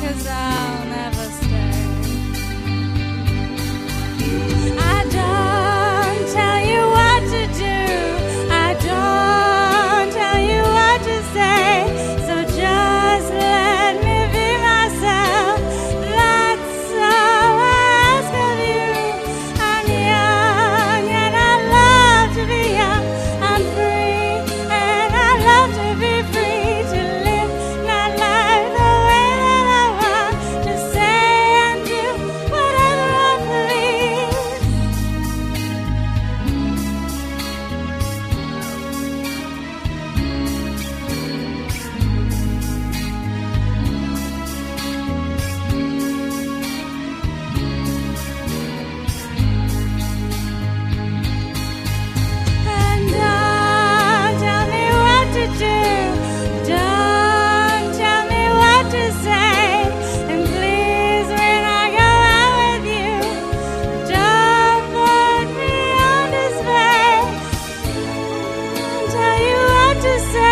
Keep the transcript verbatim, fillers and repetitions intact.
'cause I'll never stay. I don't tell you what to do, I don't tell you what to say, so just let me be myself. That's all I ask of you. I'm young and I love to be young. I'm free and I love to be free, to live my life the way that I want, to say and do whatever I please. And don't tell me what to do, don't tell me what to say, and please when I go out with you, don't put me on display. Don't tell you what to say.